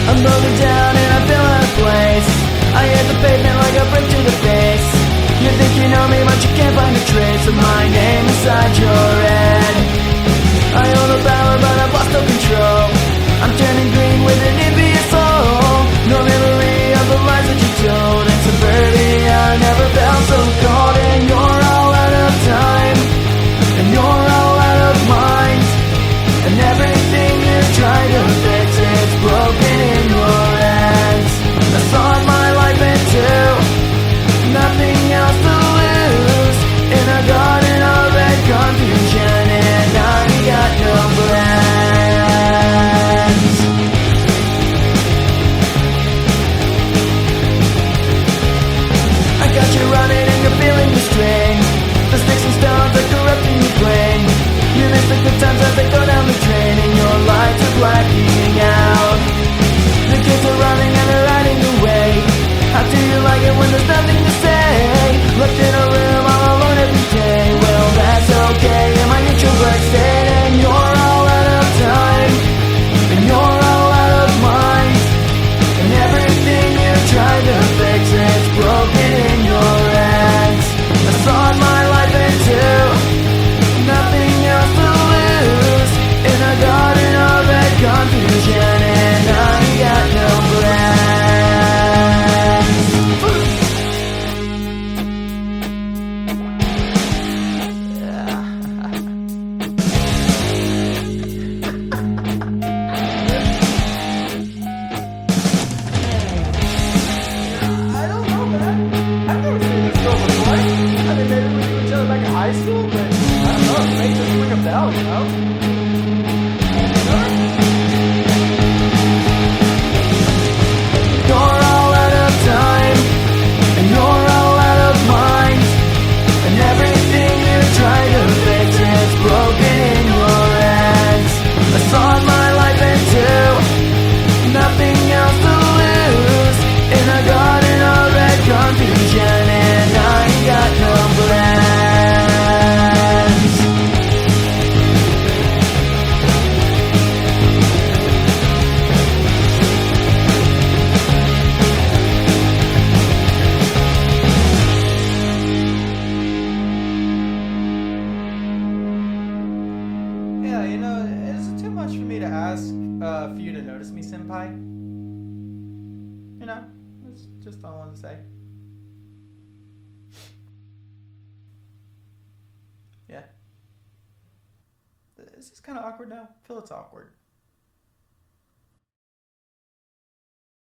I'm broken down and I feel out of place. I hit the pavement like a brick to the face. You think you know me but you can't find a trace of my name inside your head. I own the power but I've lost all control. I'm turning green with an envious soul. No memory of the lies that you told. In suburbia I never felt so cold. And you're all out of time, and you're all out of mind. And everything you try to fix is broken in your hands. I sawed my life in two, nothing else to lose. In a garden of red confusion, and I got no plans. I got you running and you're feeling the strain. The sticks and stones are corrupting your brain. You miss the good times as they go down the drain, and your lights are blacking out. The kids are running and they're riding away. How do you like it when there's nothing to say? Locked in a room all alone every day. Well, that's okay in my introvert state. And you're all out of time, and you're all out of mind. And everything you tried to fix is broken in your hands. I sawed my life in two, nothing else to lose. In a garden of red confusion, and I got no plans. I don't know, man. I've never seen this girl before. I mean, maybe we knew each other back in high school, but I don't know. It makes us ring a bell, you know? You're all out of time, and you're all out of mind. And everything you try to fix is broken in your hands. I sawed my life in two, nothing else to lose. In a garden of red confusion, and I got no plans. Yeah, you know, is it too much for me to ask for you to notice me, senpai? You know, that's just all I wanted to say. Yeah. Is this kind of awkward now? I feel it's awkward.